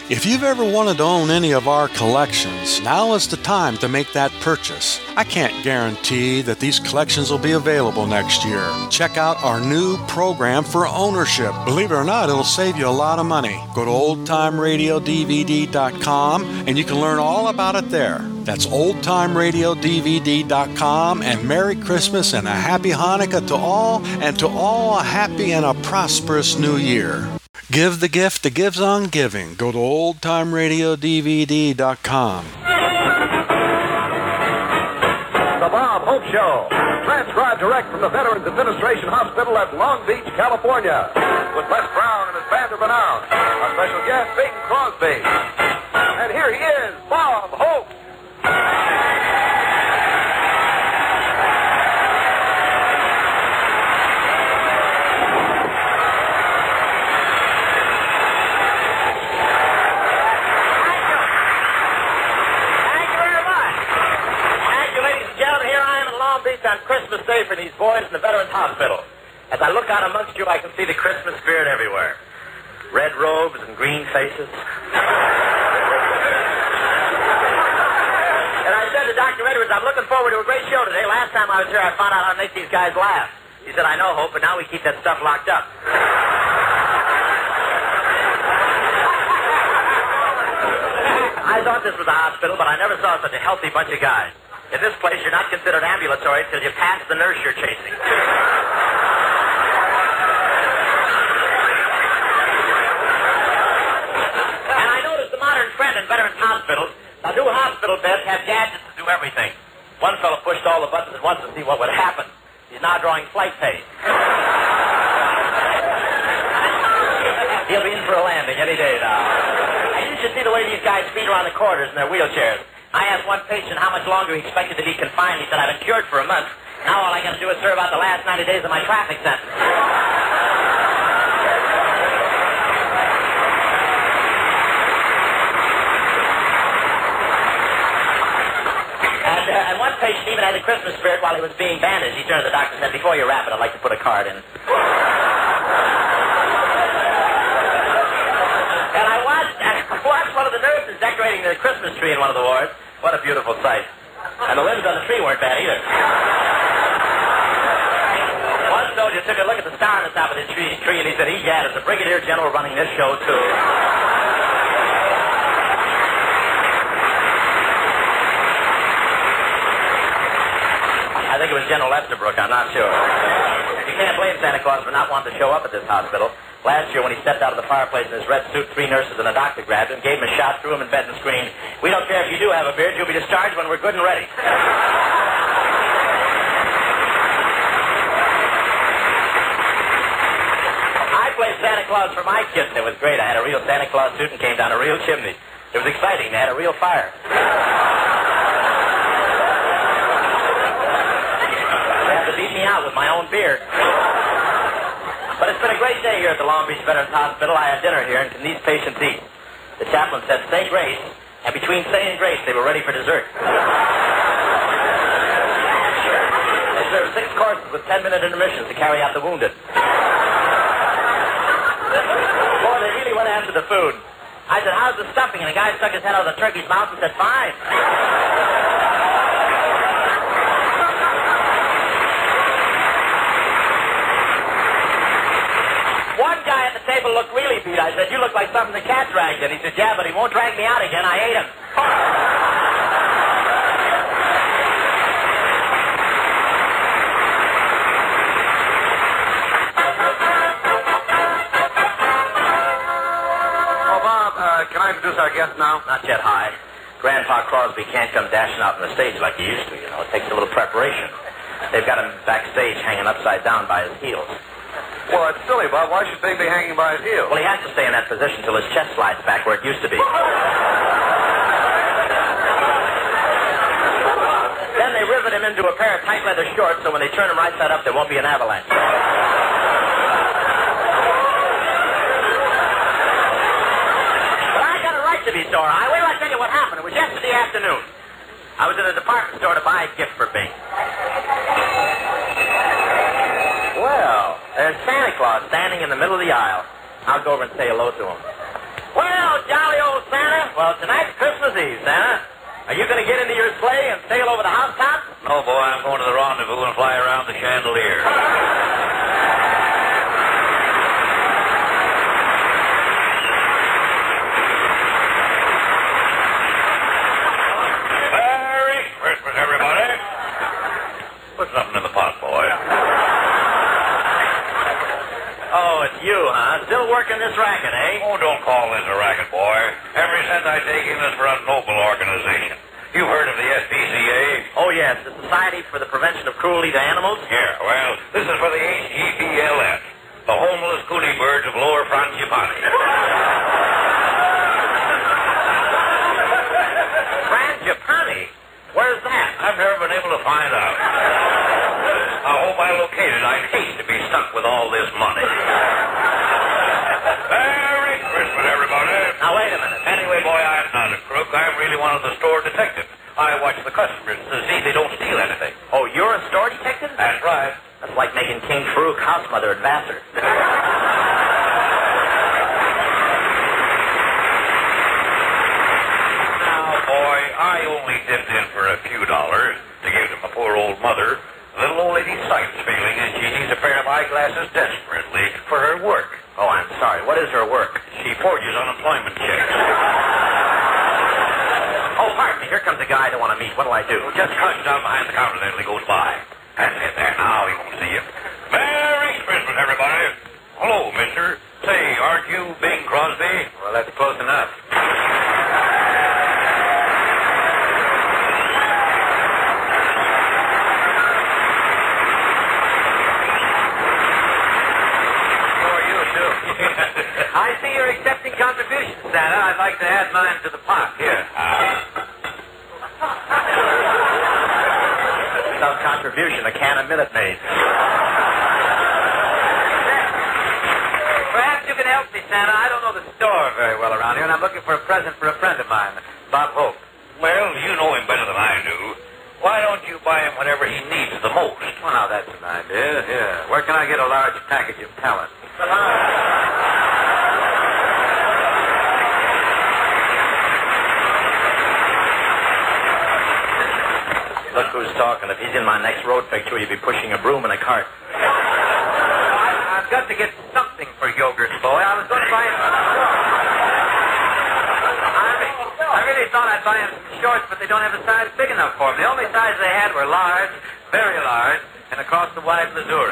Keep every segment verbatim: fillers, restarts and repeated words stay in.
If you've ever wanted to own any of our collections, now is the time to make that purchase. I can't guarantee that these collections will be available next year. Check out our new program for ownership. Believe it or not, it'll save you a lot of money. Go to old time radio d v d dot com and you can learn all about it there. That's old time radio d v d dot com, and Merry Christmas and a Happy Hanukkah to all, and to all a happy and a prosperous New Year. Give the gift that gives on giving. Go to old time radio d v d dot com. The Bob Hope Show, transcribed direct from the Veterans Administration Hospital at Long Beach, California, with Les Brown and his band of renown. Our special guest, Bing Crosby. And here he is, Bob Hope. On Christmas Day for these boys in the Veterans Hospital. As I look out amongst you, I can see the Christmas spirit everywhere. Red robes and green faces. And I said to Doctor Edwards, I'm looking forward to a great show today. Last time I was here, I found out how to make these guys laugh. He said, I know, Hope, but now we keep that stuff locked up. I thought this was a hospital, but I never saw such a healthy bunch of guys. In this place, you're not considered ambulatory until you pass the nurse you're chasing. And I noticed the modern trend in Veterans Hospitals. Now, new hospital beds have gadgets to do everything. One fellow pushed all the buttons at once to see what would happen. He's now drawing flight pay. He'll be in for a landing any day now. And you should see the way these guys speed around the corridors in their wheelchairs. I asked one patient how much longer he expected to be confined. He said, I've been cured for a month. Now all I got to do is serve out the last ninety days of my traffic sentence. and, uh, and one patient even had the Christmas spirit while he was being bandaged. He turned to the doctor and said, before you wrap it, I'd like to put a card in. And I watched, I watched one of the nurses decorating their Christmas tree in one of the wards. What a beautiful sight. And the limbs on the tree weren't bad either. One soldier took a look at the star on the top of the tree, tree and he said, egad, is the brigadier general running this show too? I think it was General Estabrook, I'm not sure. You can't blame Santa Claus for not wanting to show up at this hospital. Last year, when he stepped out of the fireplace in his red suit, three nurses and a doctor grabbed him, gave him a shot, threw him in bed and screamed, we don't care if you do have a beard, you'll be discharged when we're good and ready. I played Santa Claus for my kids. It was great. I had a real Santa Claus suit and came down a real chimney. It was exciting. They had a real fire. They had to beat me out with my own beard. But it's been a great day here at the Long Beach Veterans Hospital. I had dinner here, and can these patients eat? The chaplain said, say grace, and between saying grace, they were ready for dessert. They served six courses with ten-minute intermissions to carry out the wounded. Boy, they really went after the food. I said, how's the stuffing? And the guy stuck his head out of the turkey's mouth and said, fine. One guy at the table looked really beat. I said, you look like something the cat dragged in. He said, yeah, but he won't drag me out again. I ate him. Oh, Bob, uh, can I introduce our guest now? Not yet, Hi. Grandpa Crosby can't come dashing out on the stage like he used to, you know. It takes a little preparation. They've got him backstage hanging upside down by his heels. Well, it's silly, Bob. Why should Bing be hanging by his heels? Well, he has to stay in that position till his chest slides back where it used to be. Then they rivet him into a pair of tight leather shorts so when they turn him right side up, there won't be an avalanche. But I got a right to be sore. I will I tell you what happened. It was yesterday afternoon. I was in a department store to buy a gift for Bing. Well, there's Santa Claus standing in the middle of the aisle. I'll go over and say hello to him. Well, jolly old Well, tonight's Christmas Eve, Santa. Are you going to get into your sleigh and sail over the housetops? No, boy, I'm going to the rendezvous and fly around the chandelier. Merry Christmas, everybody. Put something in the pot, boy. Oh, it's you, huh? Still working this racket, eh? Oh, don't call this a racket, boy. Every cent I take in is for a noble organization. You've heard of the S P C A? Oh, yes, the Society for the Prevention of Cruelty to Animals. Yeah, well, this is for the H G B L S, the homeless cootie birds of Lower Frangipani. Frangipani? Where's that? I've never been able to find out. I hope I locate it. I'd hate to be stuck with all this money. Merry Christmas, everybody. Now, wait a minute. Anyway, boy, I'm not a crook. I'm really one of the store detectives. I watch the customers to see they don't steal anything. Oh, you're a store detective? That's right. That's like making King Farouk house mother and vassar. Now, boy, I only dipped in for a few dollars to give to my poor old mother. The little old lady's sight's failing, and she needs a pair of eyeglasses desperately for her work. Oh, I'm sorry. What is her work? She forges unemployment checks. Oh, pardon me. Here comes a guy I want to meet. What'll I do? Just crouch down behind the counter then till he goes by. That's it there. Now he won't see you. Merry Christmas, everybody. Hello, mister. Say, aren't you Bing Crosby? Well, that's close enough. I see you're accepting contributions, Santa. I'd like to add mine to the pot. Here. Uh, Some contribution, a can of Minute Maid. Perhaps you can help me, Santa. I don't know the store very well around here, and I'm looking for a present for a friend of mine, Bob Hope. well, you know him better than I do. Why don't you buy him whatever he needs the most? Well, now, that's an idea. Yeah. Where can I get a large package of talent? Look who's talking. If he's in my next road picture, he'll be pushing a broom in a cart. I've got to get something for Yogurt Boy. I was going to buy him... I really thought I'd buy him some shorts, but they don't have a size big enough for him. The only size they had were large, very large, and across the wide Missouri.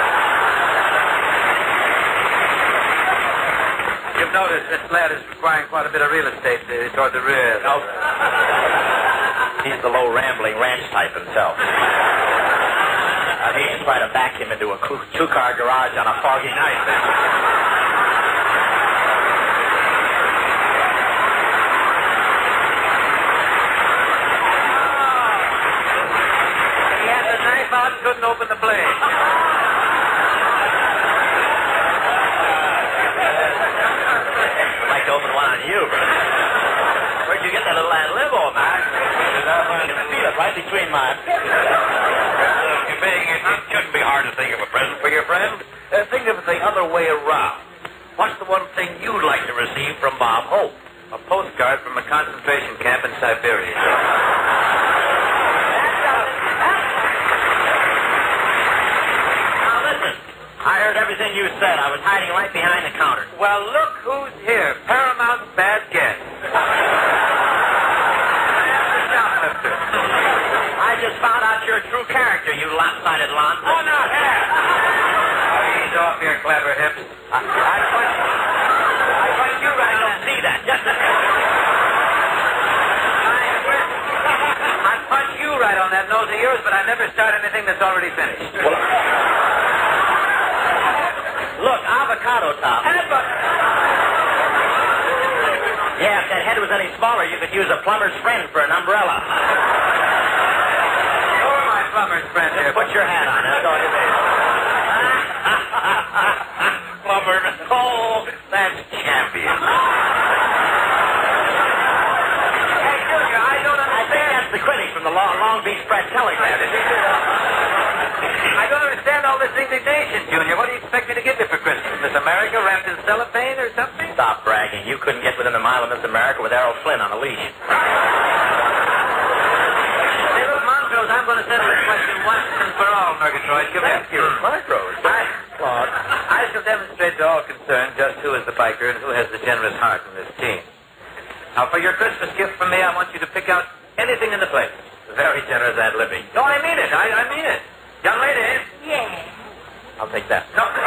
You've noticed this lad is requiring quite a bit of real estate uh, toward the rear. No. He's the low, rambling ranch type himself. Uh, he should try to back him into a two-car garage on a foggy night. He had the knife out, couldn't open the blade. I'd like to open one on you, brother. Where'd you get that little ad lib, old man? I can feel it right between my... Look, Bing, it, it shouldn't be hard to think of a present for your friend. Uh, think of it the other way around. What's the one thing you'd like to receive from Bob Hope? A postcard from a concentration camp in Siberia. Now listen, I heard everything you said. I was hiding right behind the counter. Well, look who's here. Paramount's bad guest. I just found out your true character, you lopsided lon. Oh, no, here. Oh, ease off your clever hips. I, I put, I put you right on. See that? Just a I punch you right on that nose of yours, but I never start anything that's already finished. Well, look, avocado top. Yeah, if that head was any smaller, you could use a plumber's friend for an umbrella. You're my plumber's friend here. Put your hat on. That's all you need. Plumber. Oh, that's champion. Hey, Junior, I don't understand. I think that's the critic from the Long, Long Beach Press Telegram. I don't understand all this indignation, Junior. What do you expect me to give you for Christmas? Miss America wrapped in cellophane or something? stop bragging. You couldn't get within a mile of Miss America with Errol Flynn on a leash. Hey, look, Montrose, I'm going to settle this question once and for all, Murgatroyd. Come Thank here. you. Montrose. I, Claude, I shall demonstrate to all concerned just who is the biker and who has the generous heart in this team. Now, for your Christmas gift from me, I want you to pick out anything in the place. Very generous ad libbing. No, I mean it. I, I mean it. Young lady. Yes. I'll take that. No. No.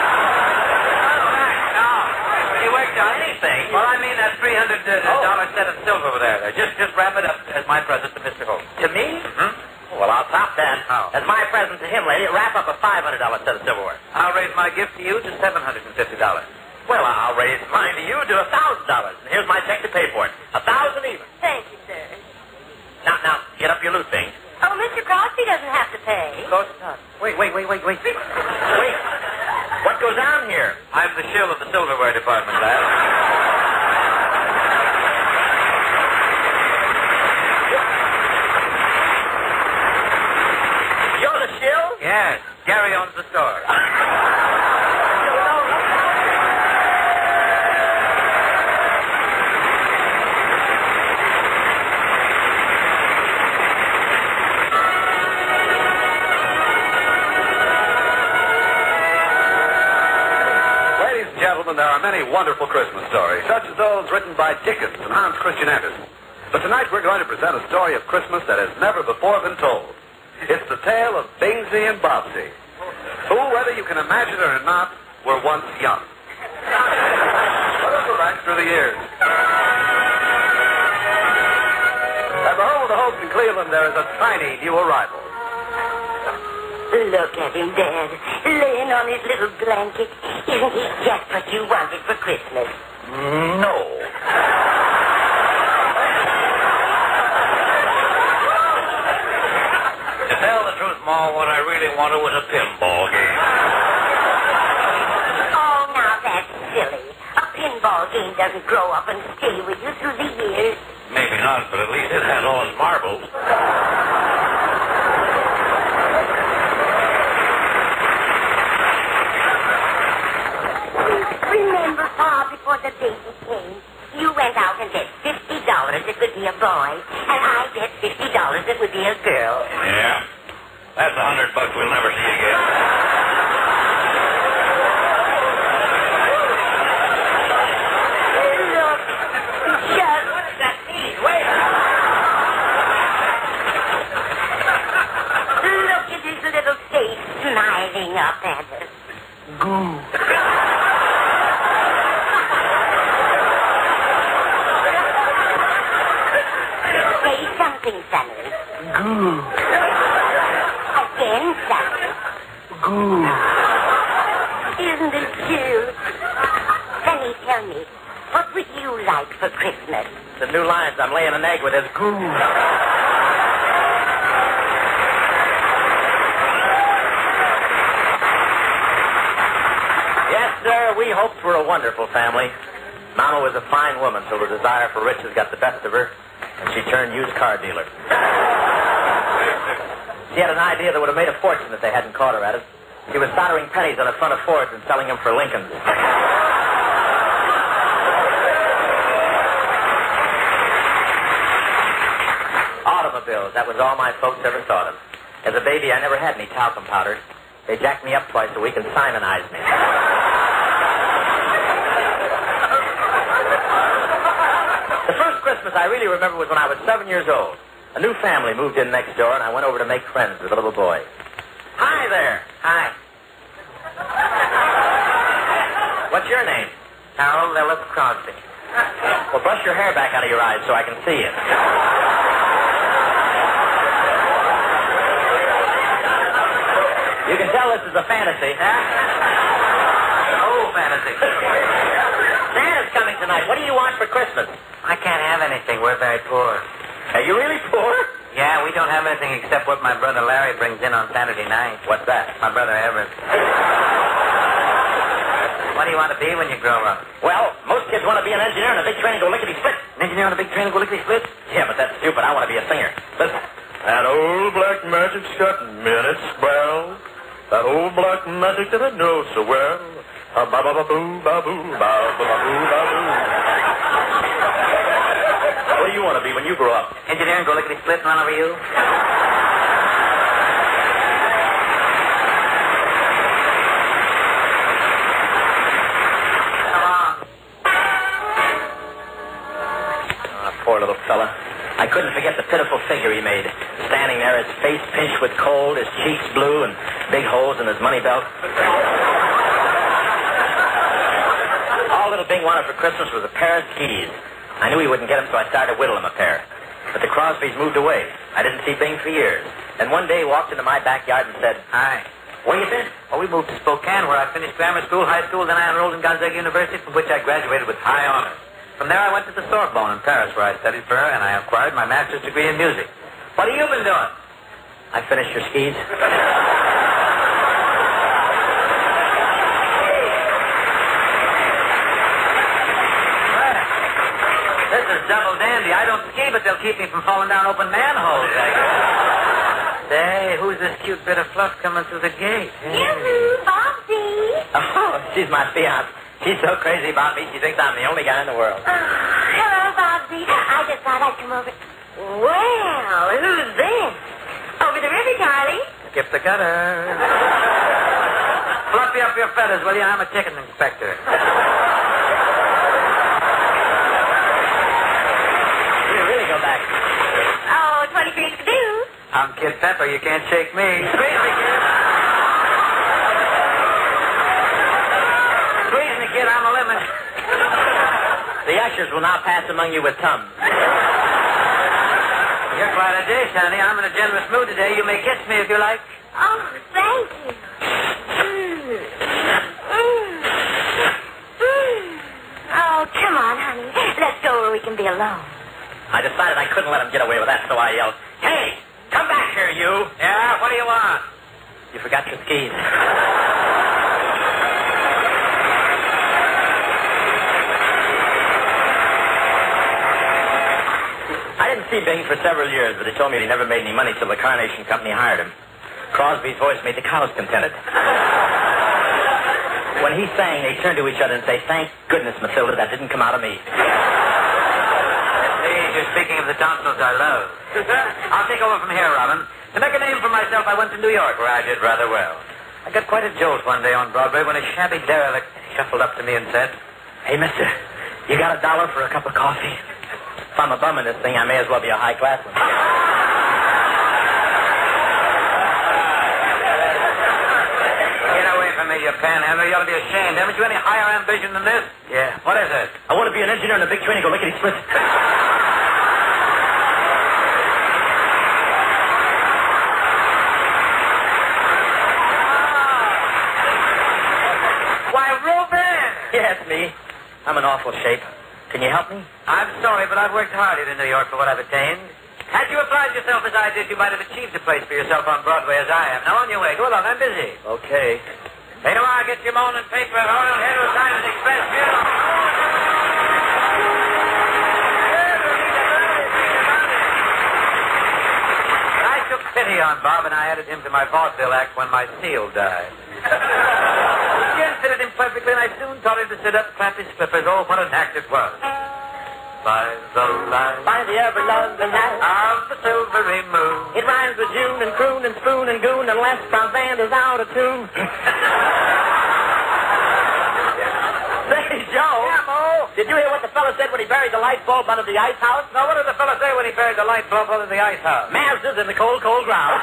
You worked out anything. Well, I mean that three hundred dollars set of silver over there. Just, just wrap it up as my present to Mister Holmes. To me? Mm-hmm. Well, I'll top that. How? As my present to him, lady, wrap up a five hundred dollars set of silverware. I'll raise my gift to you to seven hundred fifty dollars. Well, I'll raise mine to you to a thousand dollars. And here's my check to pay for it. A thousand even. Thank you, sir. Now, now, get up your loot things. Oh, Mister Crosby doesn't have to pay. Of course not. Wait, wait, wait, wait, wait. Wait. What goes on here? I'm the shill of the silverware department, lad. You're the shill? Yes. Gary owns the store. Ladies and gentlemen, there are many wonderful Christmas stories, such as those written by Dickens and Hans Christian Andersen. But tonight we're going to present a story of Christmas that has never before been told. It's the tale of Bingsy and Bobsy, who, whether you can imagine it or not, were once young. Let us go back through the years. At the home of the Hopes in Cleveland, there is a tiny new arrival. Look at him, Dad, laying on his little blanket. Isn't he just what you wanted for Christmas? No. To tell the truth, Ma, what I really wanted was a pinball game. Oh, now that's silly. A pinball game doesn't grow up and stay with you through the years. Maybe not, but at least it had all its marbles. Remember, Pa, before the baby came, you went out and bet fifty dollars it would be a boy, and I bet fifty dollars it would be a girl. Yeah. That's a hundred bucks we'll never see again. Look, just... Wait. Look at his little face smiling up at us. Say something, Sonny. Goo. Again, Sonny. Goo. Isn't it cute? Sonny, tell me, what would you like for Christmas? The new lines I'm laying an egg with is goo. Yes, sir, we hoped for a wonderful family. Mama was a fine woman till the desire for riches got the best of her, and she turned used car dealer. She had an idea that would have made a fortune if they hadn't caught her at it. She was soldering pennies on the front of Fords and selling them for Lincolns. Automobiles, that was all my folks ever thought of. As a baby, I never had any talcum powder. They jacked me up twice a week and Simonized me. The first Christmas I really remember was when I was seven years old. A new family moved in next door, and I went over to make friends with a little boy. Hi there. Hi. What's your name? Harold Lillis Crosby. Well, brush your hair back out of your eyes so I can see it. You can tell this is a fantasy, huh? Oh, fantasy. Santa's coming tonight. What do you want for Christmas? I can't have anything. We're very poor. Are you really poor? Yeah, we don't have anything except what my brother Larry brings in on Saturday night. What's that? My brother Everett. What do you want to be when you grow up? Well, most kids want to be an engineer in a big train and go lickety-split. An engineer on a big train and go lickety-split? Yeah, but that's stupid. I want to be a singer. Listen. That old black magic's got minutes, well. That old black magic that I know so well. Ba-ba-ba-boom, ba-boom, ba-ba-ba-boom, ba-boom. What do you want to be when you grow up? Engineer and go lickety-split and run over you? Poor little fella. I couldn't forget the pitiful figure he made, standing there, his face pinched with cold, his cheeks blue, and big holes in his money belt. All little Bing wanted for Christmas was a pair of skis. I knew he wouldn't get them, so I started to whittle him a pair. But the Crosbys moved away. I didn't see Bing for years. Then one day he walked into my backyard and said, Hi. "Where you been?" Well, we moved to Spokane, where I finished grammar school, high school, then I enrolled in Gonzaga University, from which I graduated with high honors. From there, I went to the Sorbonne in Paris, where I studied for and I acquired my master's degree in music. What have you been doing? I finished your skis. This is double dandy. I don't ski, but they'll keep me from falling down open manholes. Say, who's this cute bit of fluff coming through the gate? Yoo-hoo, Bobsy. Oh, she's my fiance. She's so crazy about me, she thinks I'm the only guy in the world. Oh, hello, Bobsy. I just thought I'd come over. Well, who's this? Over the river, Charlie. Skip the gutter. Fluffy up your feathers, will you? I'm a chicken inspector. You really go back. Oh, twenty-three skidoo. I'm Kid Pepper. You can't shake me. Squeeze me, kid. Squeeze me, kid. I'm a lemon. The ushers will now pass among you with Tums. You're quite a dish, honey. I'm in a generous mood today. You may kiss me if you like. Oh, thank you. Mm. Mm. Mm. Oh, come on, honey. Let's go where we can be alone. I decided I couldn't let him get away with that, so I yelled, "Hey, come back here, you!" Yeah, what do you want? You forgot your skis. I didn't see Bing for several years, but he told me he never made any money till the Carnation Company hired him. Crosby's voice made the cows contented. When he sang, they turned to each other and say, "Thank goodness, Matilda, that didn't come out of me." Please, you're speaking of the tonsils I love. I'll take over from here, Robin. To make a name for myself, I went to New York, where I did rather well. I got quite a jolt one day on Broadway when a shabby derelict shuffled up to me and said, "Hey, mister, you got a dollar for a cup of coffee?" If I'm a bum in this thing, I may as well be a high-class one. Get away from me, you panhandler. You ought to be ashamed. Haven't you any higher ambition than this? Yeah. What is it? I want to be an engineer in a big train and go lickety-split. Why, Reuben! Yeah, it's me. I'm in awful shape. Can you help me? I'm sorry, but I've worked hard here in New York for what I've attained. Had you applied yourself as I did, you might have achieved a place for yourself on Broadway as I have. Now, on your way. Go along. I'm busy. Okay. Hey, tomorrow, get your morning paper at Oriole Hill Times Express Bureau. I took pity on Bob, and I added him to my vaudeville act when my seal died. The skin fitted him perfectly, and I soon taught him to sit up, clap his flippers. Oh, what an act it was. By the light, By the ever-loving night of the silvery moon. It rhymes with June and croon and spoon and goon unless Brown Band is out of tune. Say, Joe. Yeah, Mo? Did you hear what the fella said when he buried the light bulb under the ice house? Now, what did the fella say when he buried the light bulb under the ice house? Mazda's in the cold, cold ground.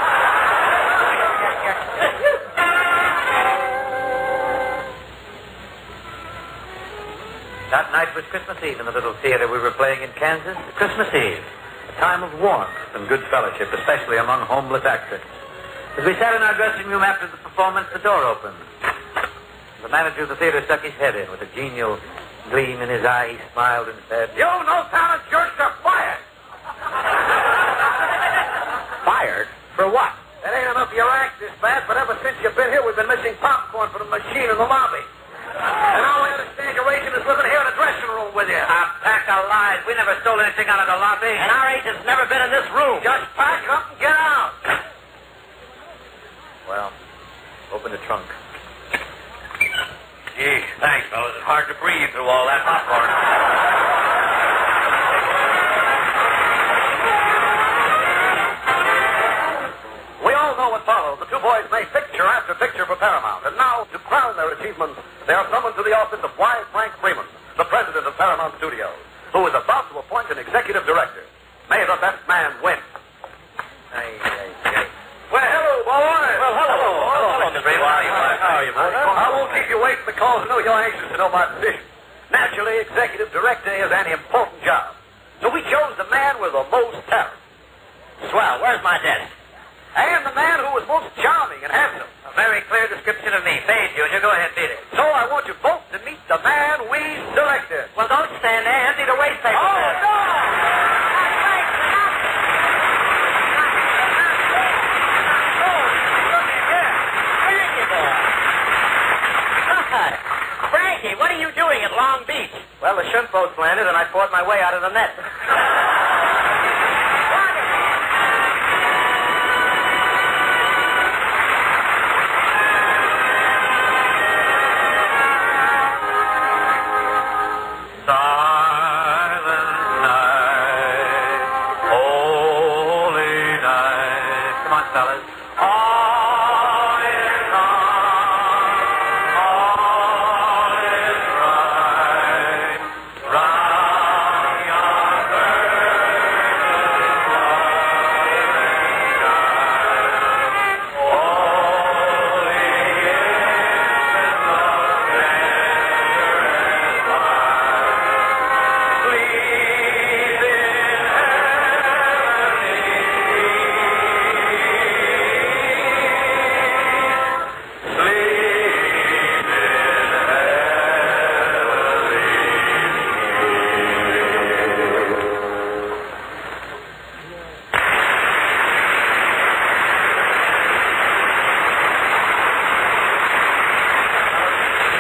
That night was Christmas Eve in the little theater we were playing in Kansas. Christmas Eve, a time of warmth and good fellowship, especially among homeless actors. As we sat in our dressing room after the performance, the door opened. The manager of the theater stuck his head in with a genial gleam in his eye. He smiled and said, "You no talent jerks are fired." Fired? For what? That ain't enough of your act this bad, but ever since you've been here, we've been missing popcorn from the machine in the lobby. And all we understand your agent is living here in the dressing room with you. A pack of lies. We never stole anything out of the lobby. And our agent's never been in this room. Just pack up and get out. Well, open the trunk. Gee, thanks, fellas. It's hard to breathe through all that popcorn. We all know what followed. The two boys made picture after picture for Paramount. And now, to crown their achievements, they are summoned to the office of Y. Frank Freeman, the president of Paramount Studios, who is about to appoint an executive director. May the best man win. Hey, hey, hey. Well, hello, boys. Well, hello. Hello, Mister Freeman. How are you, boys? How are you, boys? I won't keep you waiting because I know you're anxious to know my position. Naturally, executive director is an important job. So we chose the man with the most talent. Swell. Where's my desk? And the man who was most charming and handsome. A very clear description of me. Fade, Junior. Go ahead, beat it. So I want you both to meet the man we selected. Well, don't stand there. Empty the waste paper. Oh, no! Frankie, what are you doing at Long Beach? Well, the shrimp boat's landed, and I fought my way out of the net. Silent night, holy night. Come on, fellas. All is on, all is right. Round yonder holy is the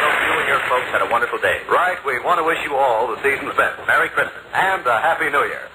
Folks had a wonderful day. Right, we want to wish you all the season's best. Merry Christmas and a Happy New Year.